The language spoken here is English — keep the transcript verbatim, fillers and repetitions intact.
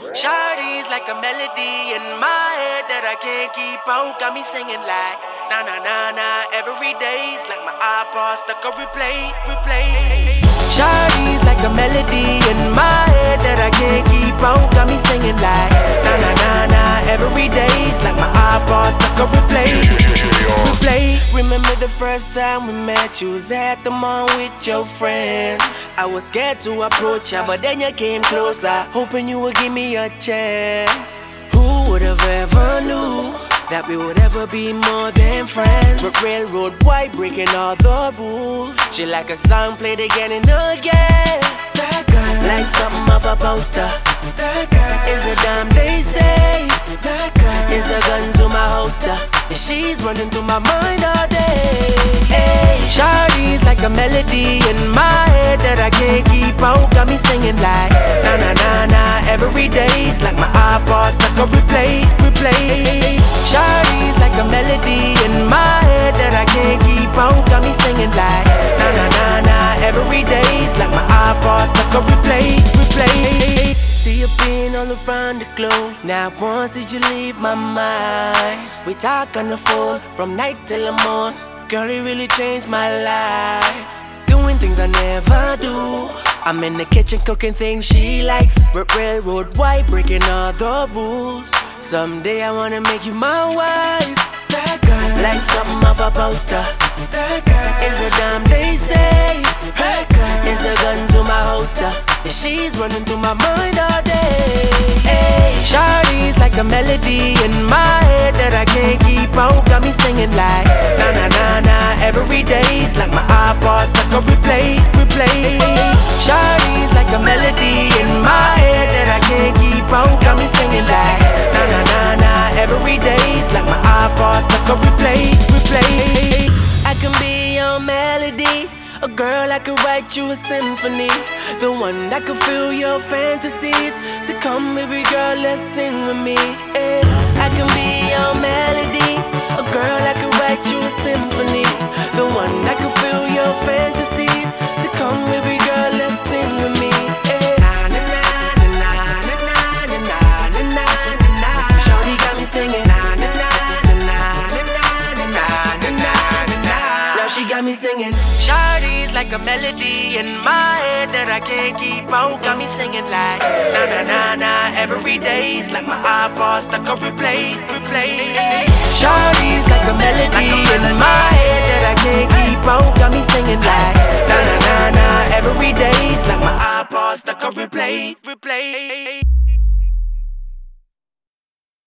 Shawty's like a melody in my head that I can't keep out. Got me singing like na na na na every day's like my iPod stuck on replay, replay. Shawty's like a melody in my head that I can't keep out. Got me singing like na na na na every day's like my iPod stuck on replay, replay. Remember the first time we met? You was at the mall with your friends. I was scared to approach ya, but then you came closer, hoping you would give me a chance. Who would have ever knew that we would ever be more than friends? But railroad white breaking all the rules. She like a song played again and again. That girl, like something off a poster. That girl is a dime, they say. That girl is a gun to my holster, and she's running through my mind all day. Hey, Shawty's like a melody in my head that I can't keep out. Got me singing like na na na na every day's like my iPod stuck on replay, replay. Shawty's like a melody in my head that I can't keep out. Got me singing like na na na na every day's like my iPod stuck on replay, replay. See you being all around the globe. Not once did you leave my mind. We talk on the phone from night till the morning. Girl, it really changed my life. Doing things I never do. I'm in the kitchen cooking things she likes. R- railroad white breaking all the rules. Someday I wanna make you my wife. That girl, like something off a poster. That girl is a dime, they say. That girl is a gun to my holster, and she's running through my mind all day. Hey, Shawty's like a melody in my head that I can't keep out. Got me singing like na na na na every day's like my iPod stuck on replay, replay. Shawty's like a melody in my head that I can't keep out. Got me singing like na na na na every day's like my iPod stuck on replay, replay. I can be your melody, a girl, I could write you a symphony, the one that could fill your fantasies. So come, baby girl, let's sing with me. Yeah. I can be your melody, a girl, I could write you a symphony, the one that could fill your fantasies. So come, baby girl, let's sing with me. Yeah. Na na na na na na na na na na. Shawty got me singing. Na na na na na na na na na na. Now she got me singing. Shawty's like a melody in my head that I can't keep out. Got me singing like na na na na every day's like my iPod stuck on replay, replay. Shawty's like a melody in my head that I can't keep out. Got me singing like na na na na every day's like my iPod stuck on replay, replay.